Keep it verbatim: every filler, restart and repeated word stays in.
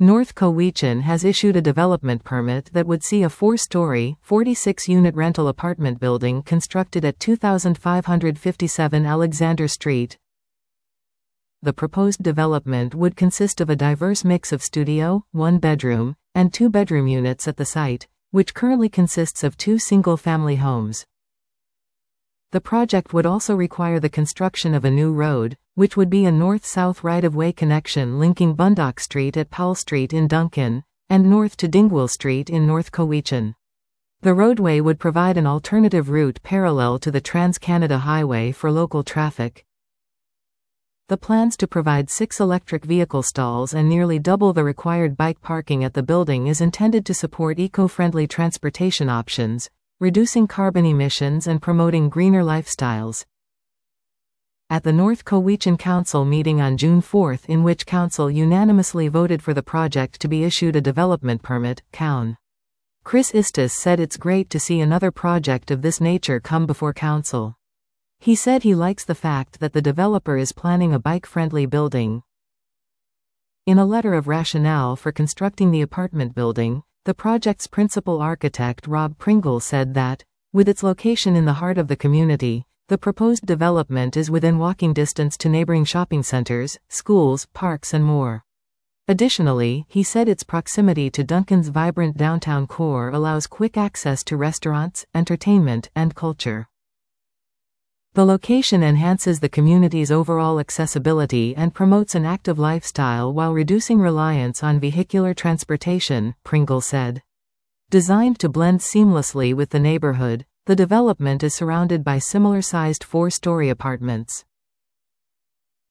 North Cowichan has issued a development permit that would see a four-story, forty-six unit rental apartment building constructed at two thousand five hundred fifty-seven Alexander Street. The proposed development would consist of a diverse mix of studio, one-bedroom, and two-bedroom units at the site, which currently consists of two single-family homes. The project would also require the construction of a new road, which would be a north-south right-of-way connection linking Bundock Street at Powell Street in Duncan, and north to Dingwall Street in North Cowichan. The roadway would provide an alternative route parallel to the Trans-Canada Highway for local traffic. The plans to provide six electric vehicle stalls and nearly double the required bike parking at the building is intended to support eco-friendly transportation options, reducing carbon emissions and promoting greener lifestyles. At the North Cowichan Council meeting on June fourth, in which Council unanimously voted for the project to be issued a development permit, Coun. Chris Istis said it's great to see another project of this nature come before Council. He said he likes the fact that the developer is planning a bike-friendly building. In a letter of rationale for constructing the apartment building, the project's principal architect Rob Pringle said that, with its location in the heart of the community, the proposed development is within walking distance to neighboring shopping centers, schools, parks and more. Additionally, he said its proximity to Duncan's vibrant downtown core allows quick access to restaurants, entertainment, and culture. The location enhances the community's overall accessibility and promotes an active lifestyle while reducing reliance on vehicular transportation, Pringle said. Designed to blend seamlessly with the neighborhood, the development is surrounded by similar-sized four-story apartments.